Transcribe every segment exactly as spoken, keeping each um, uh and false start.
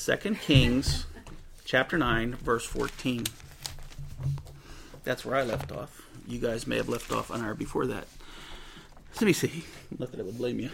Second Kings, chapter nine, verse fourteen. That's where I left off. You guys may have left off an hour before that. Let me see. Not that I would blame you.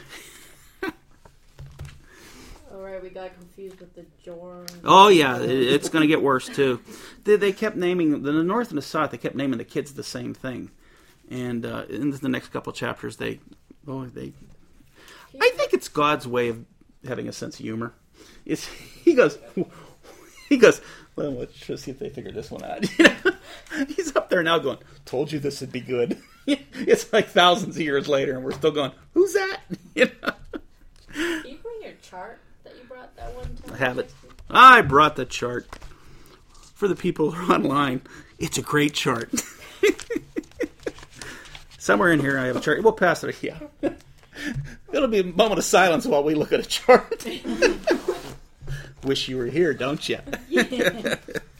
All right, we got confused with the Joram. Oh, yeah. It, it's going to get worse, too. They, they kept naming, the North and the South, they kept naming the kids the same thing. And uh, in the next couple of chapters, they, oh, they, I think it's God's way of having a sense of humor. It's, he goes, he goes, well, let's just see if they figure this one out. You know? He's up there now going, told you this would be good. It's like thousands of years later, and we're still going, who's that? You know? Can you bring your chart that you brought that one time? I have it. I brought the chart. For the people who are online, it's a great chart. Somewhere in here I have a chart. We'll pass it. Yeah. It'll be a moment of silence while we look at a chart. Wish you were here, don't you? Yeah.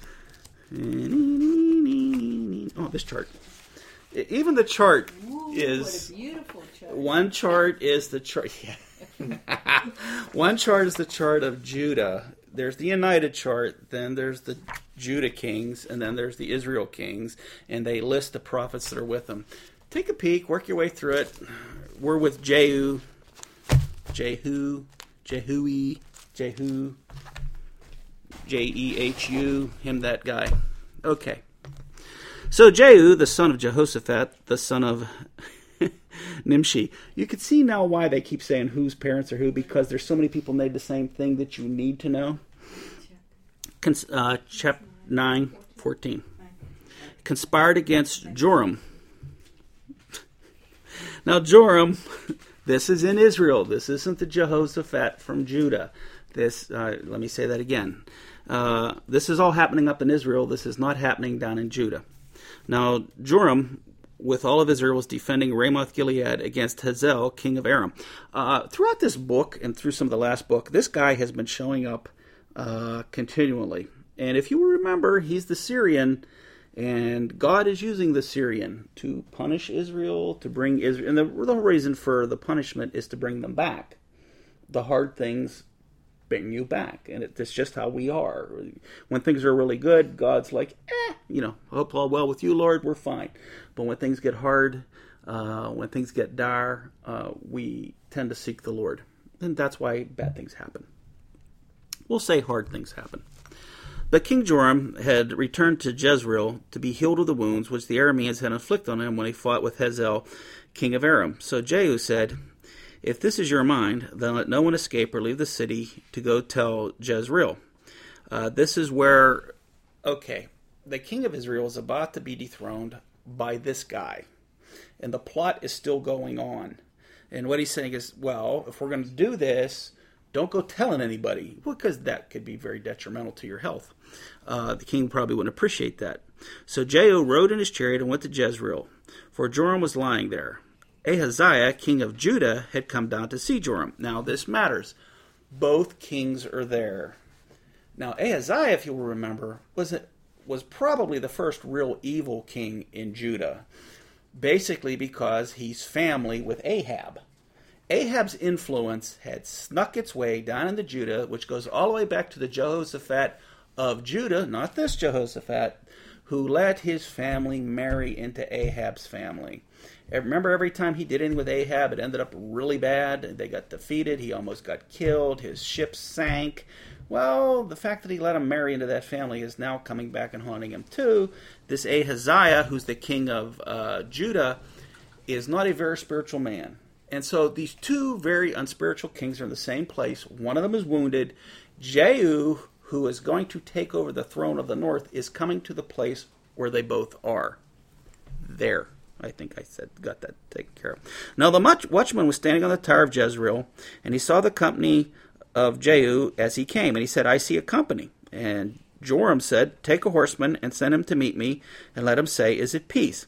Oh, this chart. Even the chart Ooh, is... what a beautiful chart. One chart is the chart... Yeah. One chart is the chart of Judah. There's the United chart, then there's the Judah kings, and then there's the Israel kings, and they list the prophets that are with them. Take a peek, work your way through it. We're with Jehu, Jehu, Jehui, Jehu, J E H U, him, that guy. Okay. So Jehu, the son of Jehoshaphat, the son of Nimshi. You can see now why they keep saying whose parents are who, because there's so many people named the same thing that you need to know. Uh, chapter nine, fourteen. Conspired against Joram. Now Joram, this is in Israel. This isn't the Jehoshaphat from Judah. This, uh, let me say that again. Uh, this is all happening up in Israel. This is not happening down in Judah. Now Joram, with all of Israel, was defending Ramoth Gilead against Hazael, king of Aram. Uh, throughout this book and through some of the last book, this guy has been showing up uh, continually. And if you remember, he's the Syrian, and God is using the Syrian to punish Israel, to bring Israel. And the, the whole reason for the punishment is to bring them back. The hard things bring you back, and it, it's just how we are. When things are really good, God's like, eh, you know, hope all well with you, Lord, we're fine. But when things get hard, uh, when things get dire, uh, we tend to seek the Lord. And that's why bad things happen. We'll say hard things happen. But King Joram had returned to Jezreel to be healed of the wounds which the Arameans had inflicted on him when he fought with Hazael, king of Aram. So Jehu said, if this is your mind, then let no one escape or leave the city to go tell Jezreel. Uh, this is where, okay, the king of Israel is about to be dethroned by this guy. And the plot is still going on. And what he's saying is, well, if we're going to do this, don't go telling anybody, because that could be very detrimental to your health. Uh, the king probably wouldn't appreciate that. So Jehu rode in his chariot and went to Jezreel, for Joram was lying there. Ahaziah, king of Judah, had come down to see Joram. Now, this matters. Both kings are there. Now, Ahaziah, if you'll remember, was a, was probably the first real evil king in Judah, basically because he's family with Ahab. Ahab's influence had snuck its way down into Judah, which goes all the way back to the Jehoshaphat of Judah, not this Jehoshaphat, who let his family marry into Ahab's family. Remember, every time he did anything with Ahab, it ended up really bad. They got defeated. He almost got killed. His ship sank. Well, the fact that he let him marry into that family is now coming back and haunting him too. This Ahaziah, who's the king of uh, Judah, is not a very spiritual man. And so these two very unspiritual kings are in the same place. One of them is wounded. Jehu, who is going to take over the throne of the north, is coming to the place where they both are. There. I think I said got that taken care of. Now the watchman was standing on the tower of Jezreel, and he saw the company of Jehu as he came. And he said, I see a company. And Joram said, take a horseman and send him to meet me, and let him say, is it peace?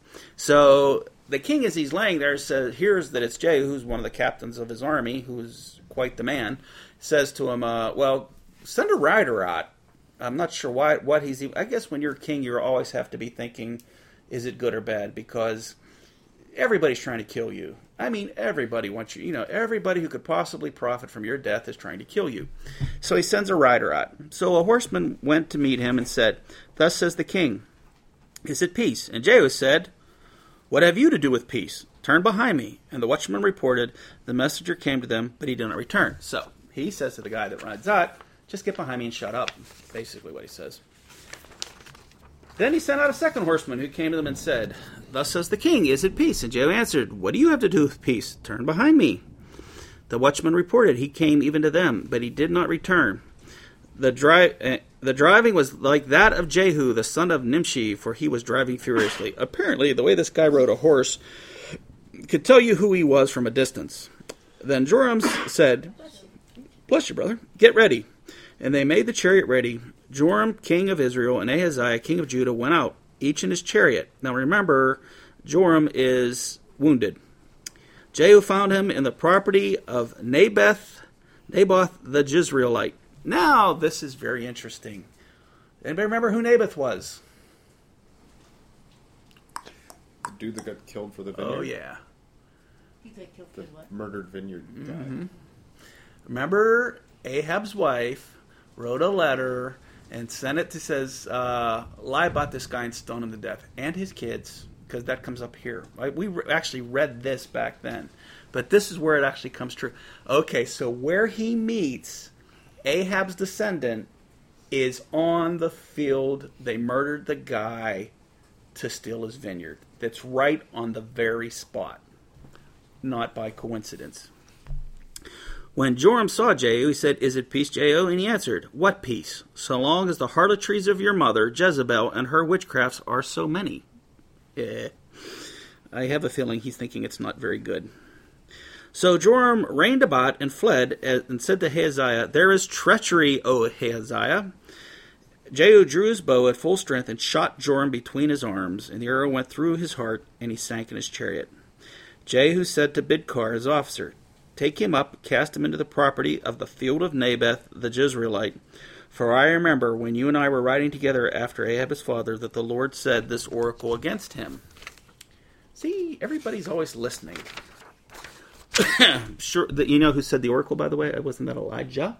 So the king, as he's laying there, says, hears that it's Jehu, who's one of the captains of his army, who's quite the man, says to him, uh, well, send a rider out. I'm not sure why, what he's... I guess when you're king, you always have to be thinking, is it good or bad? Because everybody's trying to kill you. I mean, everybody wants you. You know, everybody who could possibly profit from your death is trying to kill you. So he sends a rider out. So a horseman went to meet him and said, "Thus says the king, is it peace?" And Jehu said, "What have you to do with peace? Turn behind me." And the watchman reported, the messenger came to them, but he did not return. So he says to the guy that rides out, "Just get behind me and shut up." Basically what he says. Then he sent out a second horseman who came to them and said, "Thus says the king, is it peace?" And Jehu answered, "What do you have to do with peace? Turn behind me." The watchman reported, he came even to them, but he did not return. The, dri- uh, the driving was like that of Jehu, the son of Nimshi, for he was driving furiously. Apparently, the way this guy rode a horse could tell you who he was from a distance. Then Joram said, "Bless you, brother. Get ready." And they made the chariot ready. Joram, king of Israel, and Ahaziah, king of Judah, went out, each in his chariot. Now remember, Joram is wounded. Jehu found him in the property of Naboth, Naboth the Jezreelite. Now, this is very interesting. Anybody remember who Naboth was? The dude that got killed for the vineyard? Oh, yeah. He got killed The for what? murdered vineyard guy. Mm-hmm. Remember, Ahab's wife wrote a letter and sent it to says, uh, lie about this guy and stone him to death. And his kids, because that comes up here. Right? We re- actually read this back then. But this is where it actually comes true. Okay, so where he meets Ahab's descendant is on the field. They murdered the guy to steal his vineyard. That's right on the very spot. Not by coincidence. When Joram saw Jehu, he said, "Is it peace, Jehu?" And he answered, "What peace? So long as the harlotries of your mother, Jezebel, and her witchcrafts are so many." Eh. I have a feeling he's thinking it's not very good. So Joram reined about and fled, and said to Ahaziah, "There is treachery, O Ahaziah." Jehu drew his bow at full strength and shot Joram between his arms, and the arrow went through his heart, and he sank in his chariot. Jehu said to Bidkar, his officer, "Take him up, cast him into the property of the field of Naboth the Jezreelite. For I remember when you and I were riding together after Ahab his father, that the Lord said this oracle against him." See, everybody's always listening. Sure, that you know who said the oracle, by the way? Wasn't that Elijah?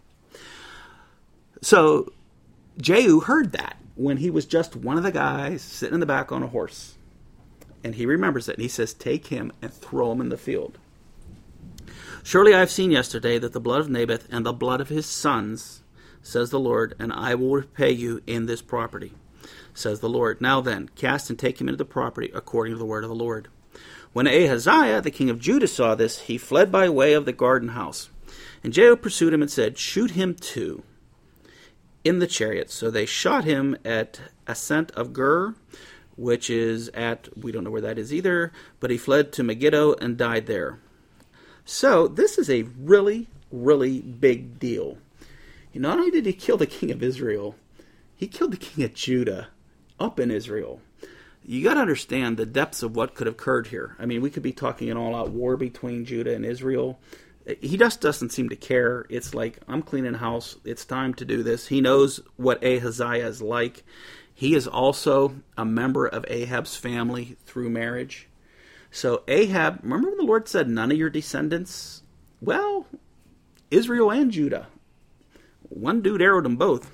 So Jehu heard that when he was just one of the guys sitting in the back on a horse. And he remembers it, and he says, "Take him and throw him in the field. Surely I have seen yesterday that the blood of Naboth and the blood of his sons, says the Lord, and I will repay you in this property, says the Lord. Now then, cast and take him into the property according to the word of the Lord." When Ahaziah, the king of Judah, saw this, he fled by way of the garden house. And Jehu pursued him and said, "Shoot him too in the chariot." So they shot him at Ascent of Gur, which is at, we don't know where that is either, but he fled to Megiddo and died there. So this is a really, really big deal. Not only did he kill the king of Israel, he killed the king of Judah up in Israel. You got to understand the depths of what could have occurred here. I mean, we could be talking an all-out war between Judah and Israel. He just doesn't seem to care. It's like, I'm cleaning house. It's time to do this. He knows what Ahaziah is like. He is also a member of Ahab's family through marriage. So Ahab, remember when the Lord said, none of your descendants? Well, Israel and Judah. One dude arrowed them both.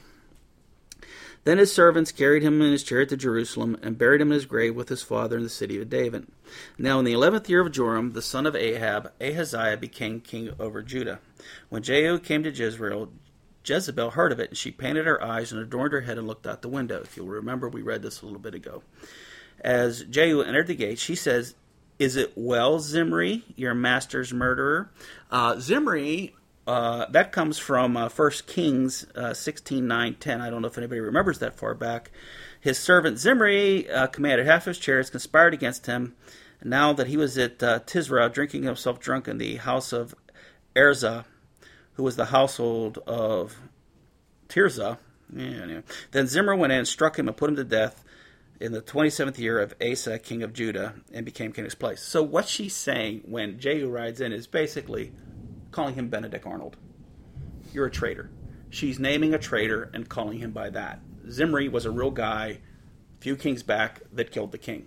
Then his servants carried him in his chariot to Jerusalem and buried him in his grave with his father in the city of David. Now in the eleventh year of Joram, the son of Ahab, Ahaziah became king over Judah. When Jehu came to Jezreel, Jezebel heard of it, and she painted her eyes and adorned her head and looked out the window. If you'll remember, we read this a little bit ago. As Jehu entered the gate, she says, "Is it well, Zimri, your master's murderer?" Uh, Zimri... Uh, that comes from uh, First Kings uh, sixteen, nine, ten. I don't know if anybody remembers that far back. His servant Zimri uh, commanded half his chariots, conspired against him. Now that he was at uh, Tisra, drinking himself drunk in the house of Erzah, who was the household of Tirzah. Yeah, anyway. Then Zimri went in and struck him and put him to death in the twenty-seventh year of Asa, king of Judah, and became king in his place. So what she's saying when Jehu rides in is basically calling him Benedict Arnold. You're a traitor. She's naming a traitor and calling him by that. Zimri was a real guy, a few kings back, that killed the king.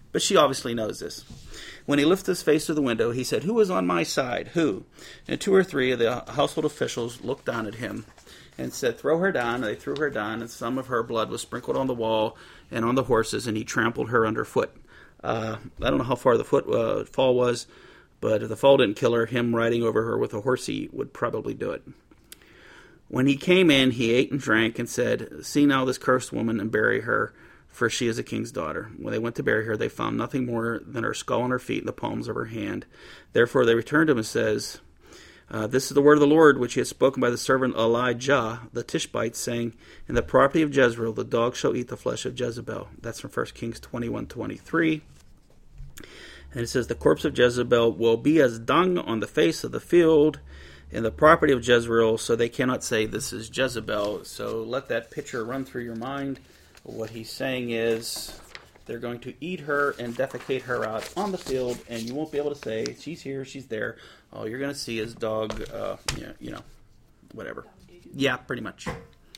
But she obviously knows this. When he lifted his face to the window, he said, "Who is on my side? Who?" And two or three of the household officials looked down at him and said, "Throw her down." And they threw her down, and some of her blood was sprinkled on the wall and on the horses, and he trampled her underfoot. Uh, I don't know how far the foot uh, fall was, but if the fall didn't kill her, him riding over her with a horsey would probably do it. When he came in, he ate and drank and said, "See now this cursed woman and bury her, for she is a king's daughter." When they went to bury her, they found nothing more than her skull and her feet and the palms of her hand. Therefore they returned to him and says, uh, "This is the word of the Lord, which he has spoken by the servant Elijah the Tishbite, saying, In the property of Jezreel, the dog shall eat the flesh of Jezebel." That's from First Kings twenty-one twenty-three. And it says, "The corpse of Jezebel will be as dung on the face of the field in the property of Jezreel, so they cannot say this is Jezebel." So let that picture run through your mind. What he's saying is they're going to eat her and defecate her out on the field, and you won't be able to say, she's here, she's there. All you're going to see is dog, uh, you know, you know, whatever. Yeah, pretty much.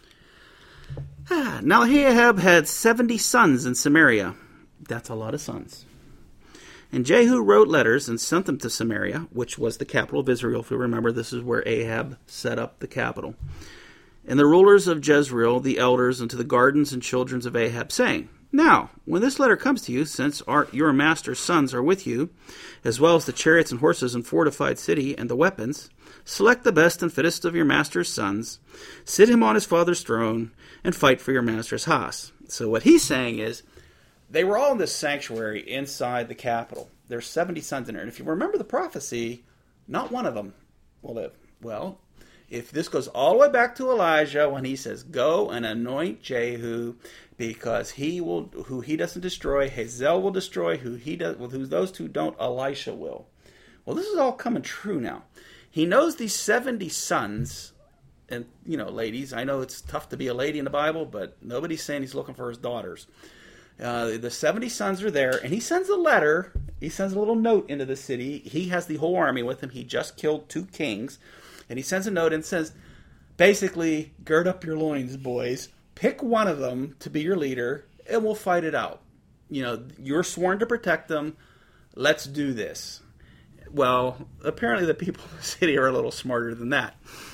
Ah, now Ahab had seventy sons in Samaria. That's a lot of sons. And Jehu wrote letters and sent them to Samaria, which was the capital of Israel. If you remember, this is where Ahab set up the capital. And the rulers of Jezreel, the elders, and to the gardens and children of Ahab, saying, "Now, when this letter comes to you, since our, your master's sons are with you, as well as the chariots and horses and fortified city and the weapons, select the best and fittest of your master's sons, sit him on his father's throne, and fight for your master's house." So what he's saying is, they were all in this sanctuary inside the capital. There's seventy sons in there. And if you remember the prophecy, not one of them will live. Well, if this goes all the way back to Elijah when he says, "Go and anoint Jehu, because he will, who he doesn't destroy, Hazael will destroy, who he does, who those two don't, Elisha will." Well, this is all coming true now. He knows these seventy sons, and you know, ladies, I know it's tough to be a lady in the Bible, but nobody's saying he's looking for his daughters. Uh, the seventy sons are there, and he sends a letter. He sends a little note into the city. He has the whole army with him. He just killed two kings. And he sends a note and says, basically, gird up your loins, boys. Pick one of them to be your leader, and we'll fight it out. You know, you're sworn to protect them. Let's do this. Well, apparently the people in the city are a little smarter than that.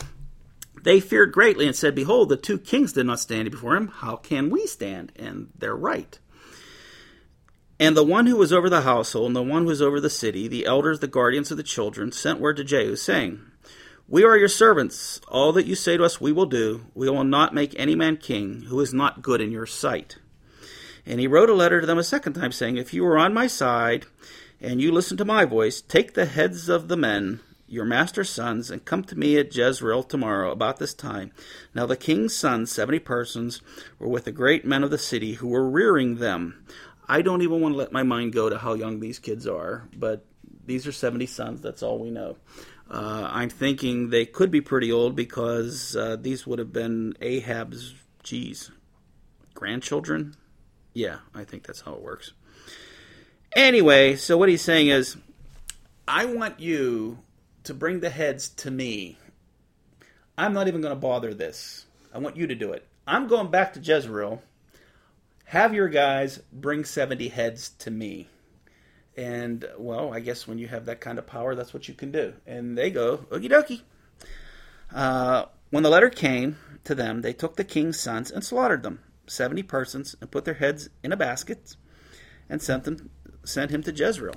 They feared greatly and said, "Behold, the two kings did not stand before him. How can we stand?" And they're right. And the one who was over the household and the one who was over the city, the elders, the guardians of the children, sent word to Jehu, saying, "We are your servants. All that you say to us we will do. We will not make any man king who is not good in your sight." And he wrote a letter to them a second time, saying, "If you are on my side and you listen to my voice, take the heads of the men, your master's sons, and come to me at Jezreel tomorrow about this time." Now the king's sons, seventy persons, were with the great men of the city who were rearing them. I don't even want to let my mind go to how young these kids are, but these are seventy sons. That's all we know. Uh, I'm thinking they could be pretty old because uh, these would have been Ahab's, geez, grandchildren? Yeah, I think that's how it works. Anyway, so what he's saying is, I want you to bring the heads to me. I'm not even going to bother this. I want you to do it. I'm going back to Jezreel. Have your guys bring seventy heads to me. And, well, I guess when you have that kind of power, that's what you can do. And they go, okie dokie. Uh, when the letter came to them, they took the king's sons and slaughtered them, seventy persons, and put their heads in a basket and sent them, sent him to Jezreel.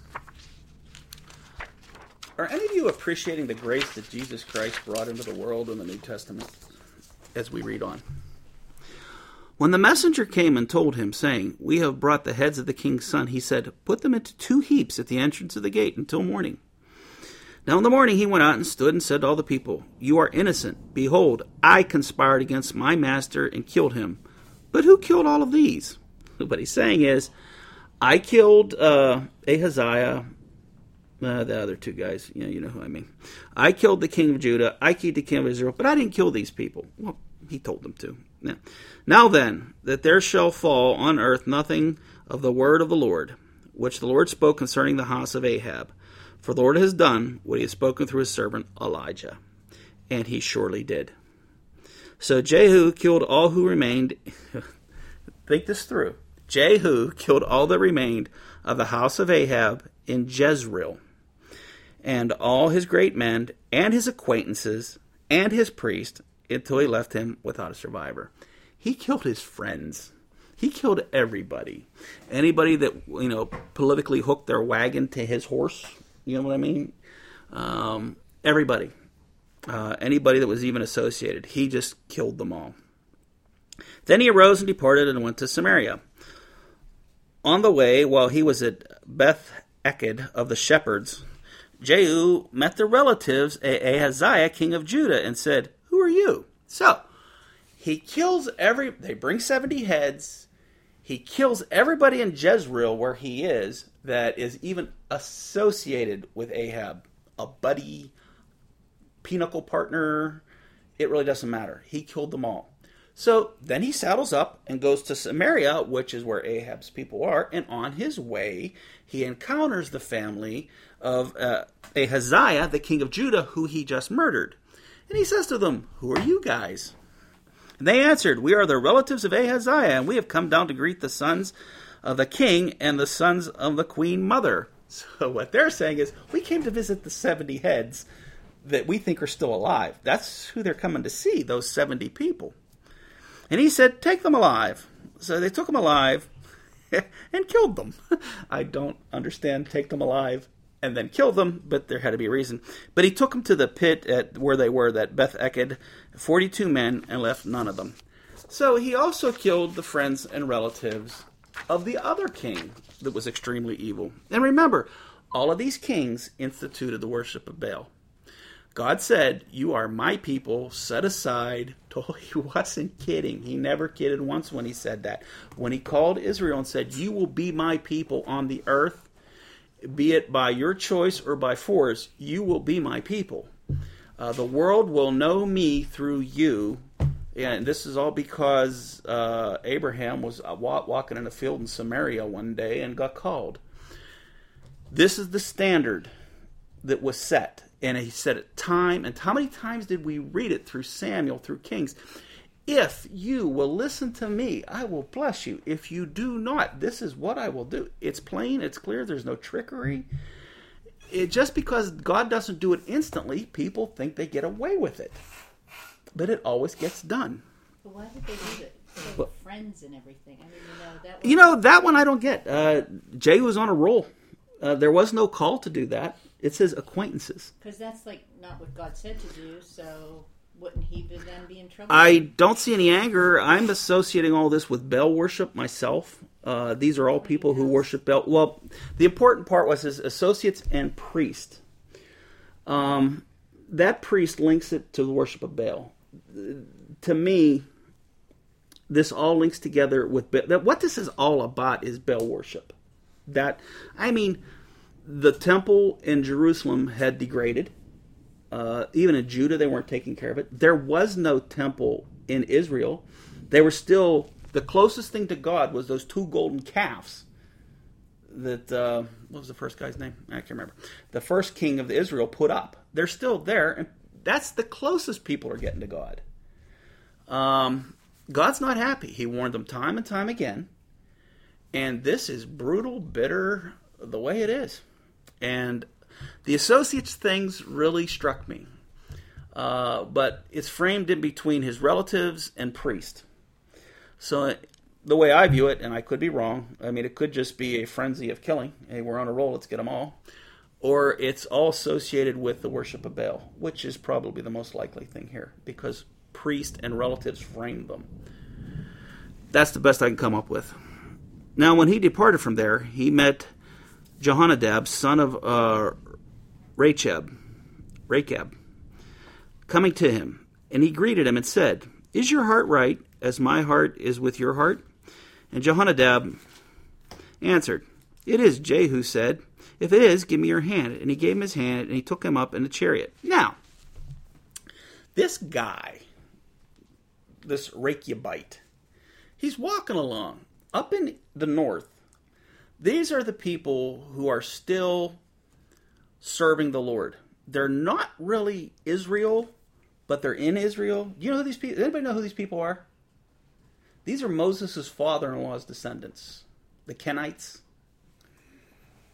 Are any of you appreciating the grace that Jesus Christ brought into the world in the New Testament as we read on? When the messenger came and told him, saying, "We have brought the heads of the king's son," he said, "Put them into two heaps at the entrance of the gate until morning." Now in the morning he went out and stood and said to all the people, "You are innocent. Behold, I conspired against my master and killed him. But who killed all of these?" What he's saying is, I killed uh, Ahaziah, uh, the other two guys, you know, you know who I mean. I killed the king of Judah, I killed the king of Israel, but I didn't kill these people. Well, he told them to. Now, now then, that there shall fall on earth nothing of the word of the Lord, which the Lord spoke concerning the house of Ahab. For the Lord has done what he has spoken through his servant Elijah. And he surely did. So Jehu killed all who remained. Think this through. Jehu killed all that remained of the house of Ahab in Jezreel, and all his great men, and his acquaintances, and his priest, until he left him without a survivor. He killed his friends. He killed everybody. Anybody that, you know, politically hooked their wagon to his horse, you know what I mean? Um, everybody. Uh, anybody that was even associated. He just killed them all. Then he arose and departed and went to Samaria. On the way, while he was at Beth Eked of the shepherds, Jehu met the relatives of Ahaziah, king of Judah, and said, "Who are you?" So, he kills every... They bring seventy heads. He kills everybody in Jezreel where he is that is even associated with Ahab. A buddy, pinnacle partner. It really doesn't matter. He killed them all. So, then he saddles up and goes to Samaria, which is where Ahab's people are, and on his way, he encounters the family of uh, Ahaziah, the king of Judah, who he just murdered. And he says to them, "Who are you guys?" And they answered, "We are the relatives of Ahaziah, and we have come down to greet the sons of the king and the sons of the queen mother." So what they're saying is, we came to visit the seventy heads that we think are still alive. That's who they're coming to see, those seventy people. And he said, "Take them alive." So they took them alive and killed them. I don't understand, take them alive and then kill them, but there had to be a reason. But he took them to the pit at where they were, that Beth Eked, forty-two men, and left none of them. So he also killed the friends and relatives of the other king that was extremely evil. And remember, all of these kings instituted the worship of Baal. God said, "You are my people, set aside." He wasn't kidding. He never kidded once when he said that. When he called Israel and said, "You will be my people on the earth, be it by your choice or by force, you will be my people. Uh, the world will know me through you." And this is all because uh, Abraham was walking in a field in Samaria one day and got called. This is the standard that was set. And he said it time, and how many times did we read it through Samuel, through Kings? "If you will listen to me, I will bless you. If you do not, this is what I will do." It's plain, it's clear, there's no trickery. It, just because God doesn't do it instantly, people think they get away with it. But it always gets done. But why did they do it? They were friends and everything. I mean, you know, that was... You know, that one I don't get. Uh, Jay was on a roll. Uh, there was no call to do that. It says acquaintances. Because that's like not what God said to do, so wouldn't he then be in trouble? I don't see any anger. I'm associating all this with Baal worship myself. Uh, these are all people who worship Baal. Well, the important part was his associates and priest. Um, that priest links it to the worship of Baal. To me, this all links together with Baal. What this is all about is Baal worship. That, I mean... The temple in Jerusalem had degraded. Uh, even in Judah, they weren't taking care of it. There was no temple in Israel. They were still... The closest thing to God was those two golden calves that... Uh, what was the first guy's name? I can't remember. The first king of Israel put up. They're still there. And that's the closest people are getting to God. Um, God's not happy. He warned them time and time again. And this is brutal, bitter, the way it is. And the associates things really struck me. Uh, but it's framed in between his relatives and priest. So the way I view it, and I could be wrong, I mean, it could just be a frenzy of killing. Hey, we're on a roll, let's get them all. Or it's all associated with the worship of Baal, which is probably the most likely thing here, because priest and relatives framed them. That's the best I can come up with. Now, when he departed from there, he met Jehonadab, son of uh, Rechab, Rechab, coming to him. And he greeted him and said, "Is your heart right, as my heart is with your heart?" And Jehonadab answered, "It is." Jehu said, "If it is, give me your hand." And he gave him his hand, and he took him up in a chariot. Now, this guy, this Rechabite, he's walking along up in the north. These are the people who are still serving the Lord. They're not really Israel, but they're in Israel. Do you know who these people? Does anybody know who these people are? These are Moses' father-in-law's descendants, the Kenites.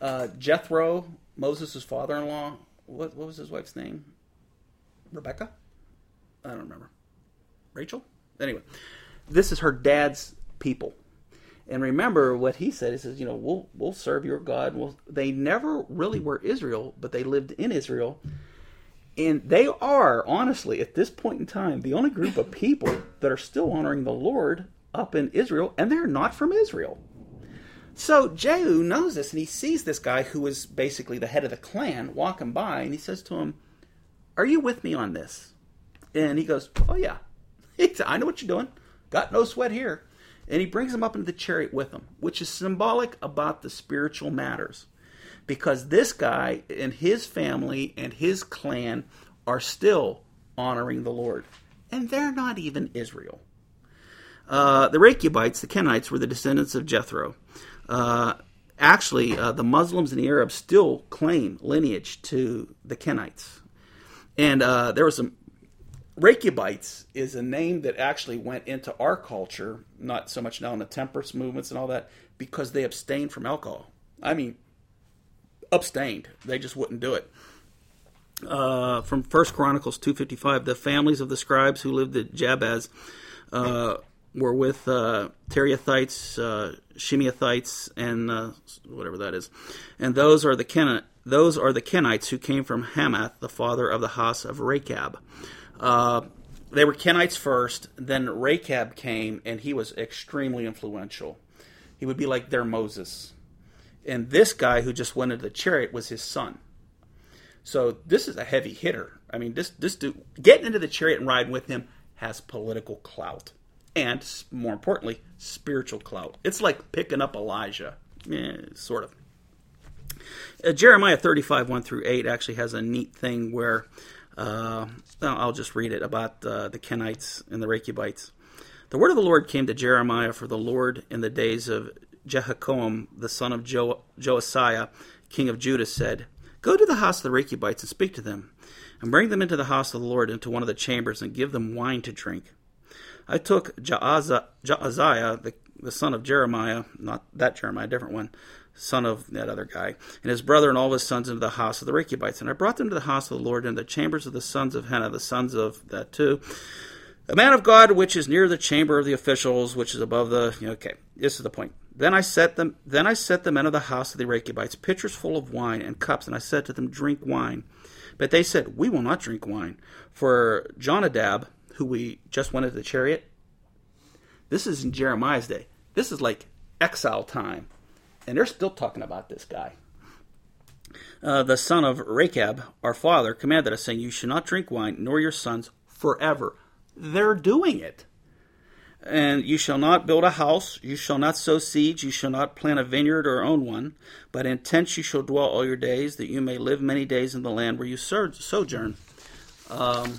Uh, Jethro, Moses' father-in-law, what, what was his wife's name? Rebecca? I don't remember. Rachel? Anyway, this is her dad's people. And remember what he said. He says, you know, we'll we'll serve your God. We'll, they never really were Israel, but they lived in Israel. And they are, honestly, at this point in time, the only group of people that are still honoring the Lord up in Israel, and they're not from Israel. So Jehu knows this, and he sees this guy who is basically the head of the clan walking by, and he says to him, are you with me on this? And he goes, oh yeah. He said, I know what you're doing. Got no sweat here. And he brings him up into the chariot with him, which is symbolic about the spiritual matters. Because this guy and his family and his clan are still honoring the Lord. And they're not even Israel. Uh, the Rechabites, the Kenites, were the descendants of Jethro. Uh, actually, uh, the Muslims and the Arabs still claim lineage to the Kenites. And uh, there was some... Rechabites is a name that actually went into our culture, not so much now in the temperance movements and all that, because they abstained from alcohol. I mean, abstained. They just wouldn't do it. Uh, from First Chronicles two fifty-five, the families of the scribes who lived at Jabaz uh, were with uh, Teriathites, uh, Shimeathites, and uh, whatever that is. And those are the Ken- those are the Kenites who came from Hamath, the father of the house of Rechab. Uh, they were Kenites first, then Rechab came, and he was extremely influential. He would be like their Moses. And this guy who just went into the chariot was his son. So this is a heavy hitter. I mean, this this dude, getting into the chariot and riding with him has political clout. And, more importantly, spiritual clout. It's like picking up Elijah. Eh, sort of. Uh, Jeremiah thirty-five, one through eight actually has a neat thing where... Uh, I'll just read it about uh, the Kenites and the Rechabites. The word of the Lord came to Jeremiah for the Lord in the days of Jehoiakim, the son of jo- Josiah, king of Judah, said, go to the house of the Rechabites and speak to them, and bring them into the house of the Lord, into one of the chambers, and give them wine to drink. I took Jaaziah, the, the son of Jeremiah, not that Jeremiah, a different one, son of that other guy, and his brother and all his sons into the house of the Rechabites. And I brought them to the house of the Lord in the chambers of the sons of Hannah, the sons of that too. A man of God, which is near the chamber of the officials, which is above the... Okay, this is the point. Then I set them. Then I set the men of the house of the Rechabites pitchers full of wine and cups, and I said to them, drink wine. But they said, we will not drink wine. For Jonadab, who we just went into the chariot, this is in Jeremiah's day. This is like exile time. And they're still talking about this guy. Uh, the son of Rechab, our father, commanded us, saying, you should not drink wine, nor your sons, forever. They're doing it. And you shall not build a house, you shall not sow seeds, you shall not plant a vineyard or own one, but in tents you shall dwell all your days, that you may live many days in the land where you sojourn. Um,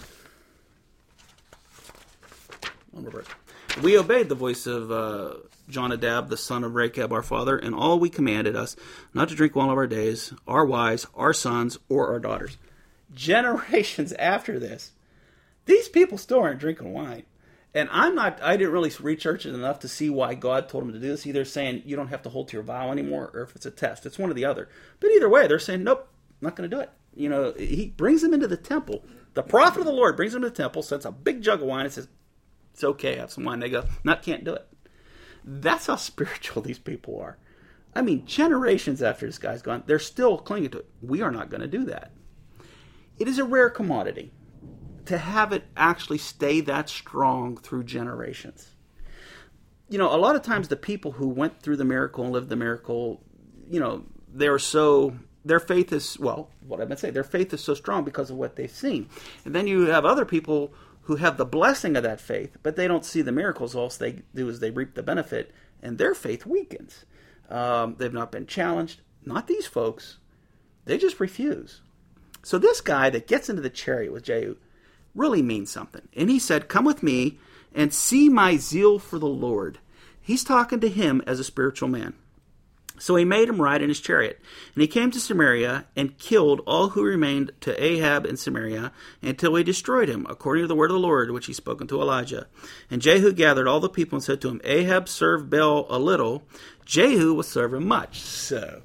we obeyed the voice of uh, Jonadab, the son of Rechab, our father, and all we commanded us, not to drink wine all of our days, our wives, our sons, or our daughters. Generations after this, these people still aren't drinking wine. And I'm not, I didn't really research it enough to see why God told them to do this. Either saying you don't have to hold to your vow anymore, or if it's a test. It's one or the other. But either way, they're saying, nope, not going to do it. You know, he brings them into the temple. The prophet of the Lord brings them to the temple, sets a big jug of wine, and says, it's okay, have some wine. They go, not, can't do it. That's how spiritual these people are. I mean, generations after this guy's gone, they're still clinging to it. We are not going to do that. It is a rare commodity to have it actually stay that strong through generations. You know, a lot of times the people who went through the miracle and lived the miracle, you know, they're so, their faith is, well, what I've been saying, their faith is so strong because of what they've seen. And then you have other people who have the blessing of that faith, but they don't see the miracles. All they do is they reap the benefit, and their faith weakens. Um, they've not been challenged. Not these folks. They just refuse. So this guy that gets into the chariot with Jehu really means something. And he said, come with me and see my zeal for the Lord. He's talking to him as a spiritual man. So he made him ride in his chariot. And he came to Samaria and killed all who remained to Ahab in Samaria until he destroyed him, according to the word of the Lord, which he spoke unto Elijah. And Jehu gathered all the people and said to him, Ahab served Baal a little, Jehu will serve him much. So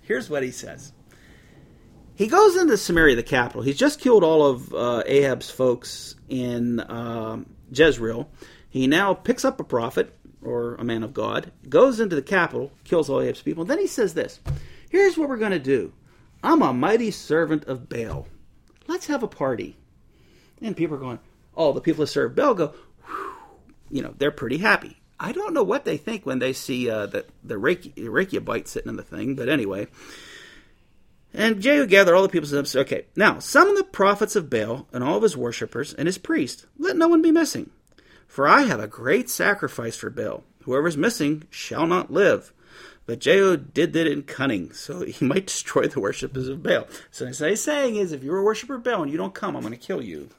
Here's what he says. He goes into Samaria, the capital. He's just killed all of uh, Ahab's folks in um, Jezreel. He now picks up a prophet, or a man of God, goes into the capital, kills all Ahab's people. And then he says this. Here's what we're going to do. I'm a mighty servant of Baal. Let's have a party. And people are going, oh, the people that serve Baal go, whew, you know, they're pretty happy. I don't know what they think when they see uh, the, the Rechabites sitting in the thing, but anyway. And Jehu gathered all the people and said, okay, now, summon the prophets of Baal and all of his worshippers and his priests. Let no one be missing. For I have a great sacrifice for Baal. Whoever is missing shall not live. But Jehu did that in cunning, so he might destroy the worshippers of Baal. So what he's saying is, if you're a worshiper of Baal and you don't come, I'm going to kill you.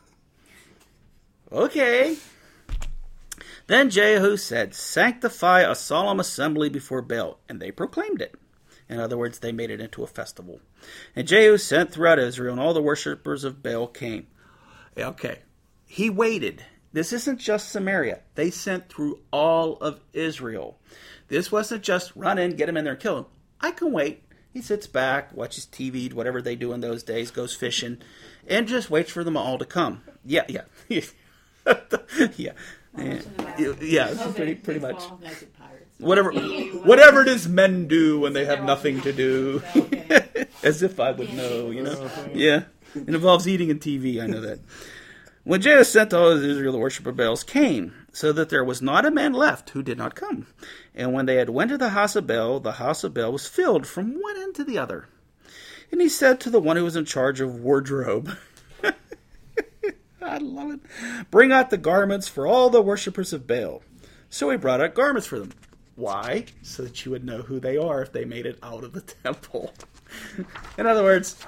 Okay. Then Jehu said, sanctify a solemn assembly before Baal. And they proclaimed it. In other words, they made it into a festival. And Jehu sent throughout Israel, and all the worshippers of Baal came. Okay. He waited. This isn't just Samaria. They sent through all of Israel. This wasn't just run in, get him in there, and kill him. I can wait. He sits back, watches T V, whatever they do in those days, goes fishing, and just waits for them all to come. Yeah, yeah. yeah. Yeah, yeah Okay, pretty, pretty much. baseball, Magic Pirates. Whatever, Okay, whatever it is men do when they have nothing to do. Okay. As if I would know, you know. Yeah, it involves eating and T V, I know that. When Jehu sent all of Israel, the worshiper Baals came, so that there was not a man left who did not come. And when they had went to the house of Baal, the house of Baal was filled from one end to the other. And he said to the one who was in charge of wardrobe, I love it, bring out the garments for all the worshippers of Baal. So he brought out garments for them. Why? So that you would know who they are if they made it out of the temple. In other words,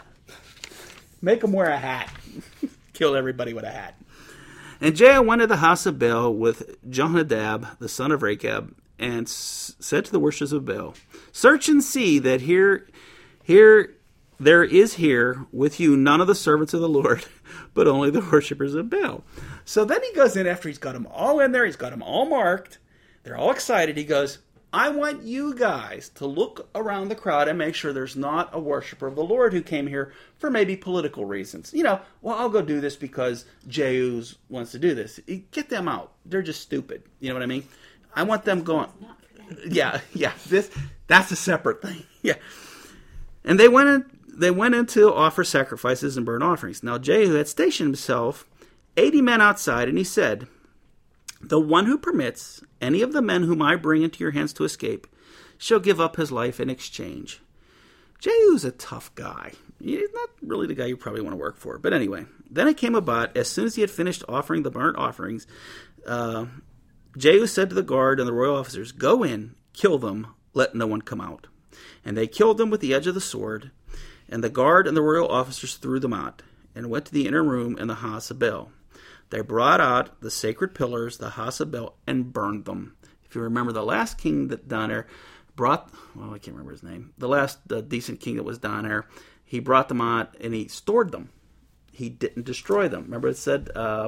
make them wear a hat. Kill everybody with a hat. And Jehu went to the house of Baal with Jonadab, the son of Rechab, and s- said to the worshippers of Baal, search and see that here, here, there is here with you none of the servants of the Lord, but only the worshippers of Baal. So then he goes in after he's got them all in there, he's got them all marked, they're all excited. He goes, I want you guys to look around the crowd and make sure there's not a worshiper of the Lord who came here for maybe political reasons. You know, well, I'll go do this because Jehu wants to do this. Get them out. They're just stupid. You know what I mean? I want them going. Yeah, yeah. This that's a separate thing. Yeah. And they went in, they went in to offer sacrifices and burnt offerings. Now Jehu had stationed himself eighty men outside, and he said, the one who permits any of the men whom I bring into your hands to escape shall give up his life in exchange. Jehu's a tough guy. He's not really the guy you probably want to work for. But anyway, then it came about, as soon as he had finished offering the burnt offerings, uh, Jehu said to the guard and the royal officers, go in, kill them, let no one come out. And they killed them with the edge of the sword, and the guard and the royal officers threw them out, and went to the inner room in the house of Baal. They brought out the sacred pillars, the house of Baal, and burned them. If you remember, the last king that down there brought, well, I can't remember his name, the last uh, decent king that was down there, he brought them out and he stored them. He didn't destroy them. Remember it said, uh,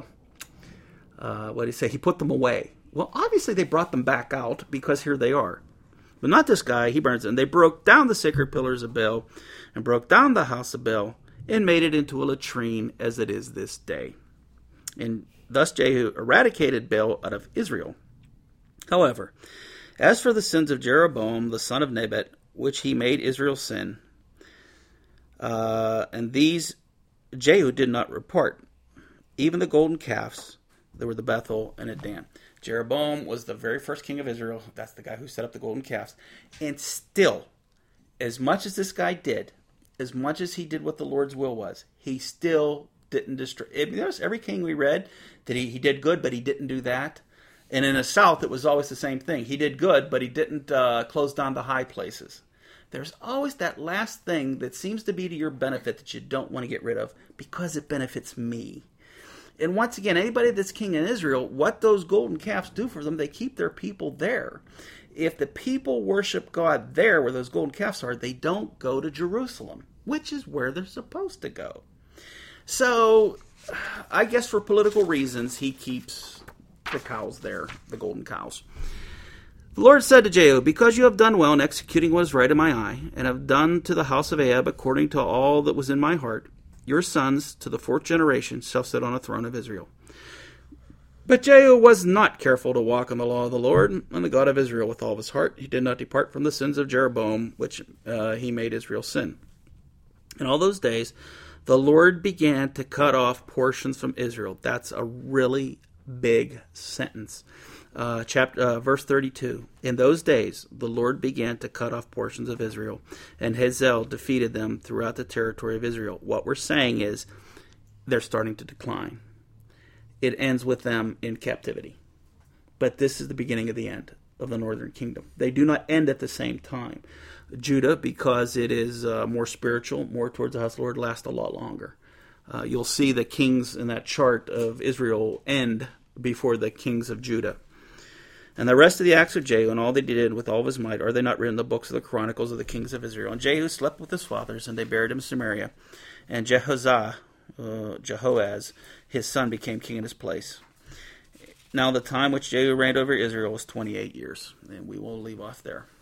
uh, what did he say? He put them away. Well, obviously they brought them back out because here they are. But not this guy, he burns them. They broke down the sacred pillars of Baal and broke down the house of Baal and made it into a latrine as it is this day. And thus Jehu eradicated Baal out of Israel. However, as for the sins of Jeroboam, the son of Nebat, which he made Israel sin, uh, and these Jehu did not report, even the golden calves, there were the Bethel and at Dan. Jeroboam was the very first king of Israel. That's the guy who set up the golden calves. And still, as much as this guy did, as much as he did what the Lord's will was, he still didn't destroy. It, you know, every king we read that he, he did good, but he didn't do that. And in the South, it was always the same thing. He did good, but he didn't uh, close down the high places. There's always that last thing that seems to be to your benefit that you don't want to get rid of because it benefits me. And once again, anybody that's king in Israel, what those golden calves do for them, they keep their people there. If the people worship God there where those golden calves are, they don't go to Jerusalem, which is where they're supposed to go. So, I guess for political reasons, he keeps the cows there, the golden cows. The Lord said to Jehu, because you have done well in executing what is right in my eye, and have done to the house of Ahab according to all that was in my heart, your sons to the fourth generation shall sit on the throne of Israel. But Jehu was not careful to walk in the law of the Lord and the God of Israel with all his heart. He did not depart from the sins of Jeroboam, which uh, he made Israel sin. In all those days, the Lord began to cut off portions from Israel. That's a really big sentence. Uh, chapter, uh, verse thirty-two. In those days, the Lord began to cut off portions of Israel, and Hazael defeated them throughout the territory of Israel. What we're saying is they're starting to decline. It ends with them in captivity. But this is the beginning of the end of the northern kingdom. They do not end at the same time. Judah, because it is uh, more spiritual, more towards the house of the Lord, lasts a lot longer. Uh, you'll see the kings in that chart of Israel end before the kings of Judah. And the rest of the acts of Jehu and all that he did with all of his might, are they not written in the books of the chronicles of the kings of Israel? And Jehu slept with his fathers, and they buried him in Samaria. And Jehoazah, uh, Jehoaz, his son, became king in his place. Now the time which Jehu reigned over Israel was twenty-eight years. And we will leave off there.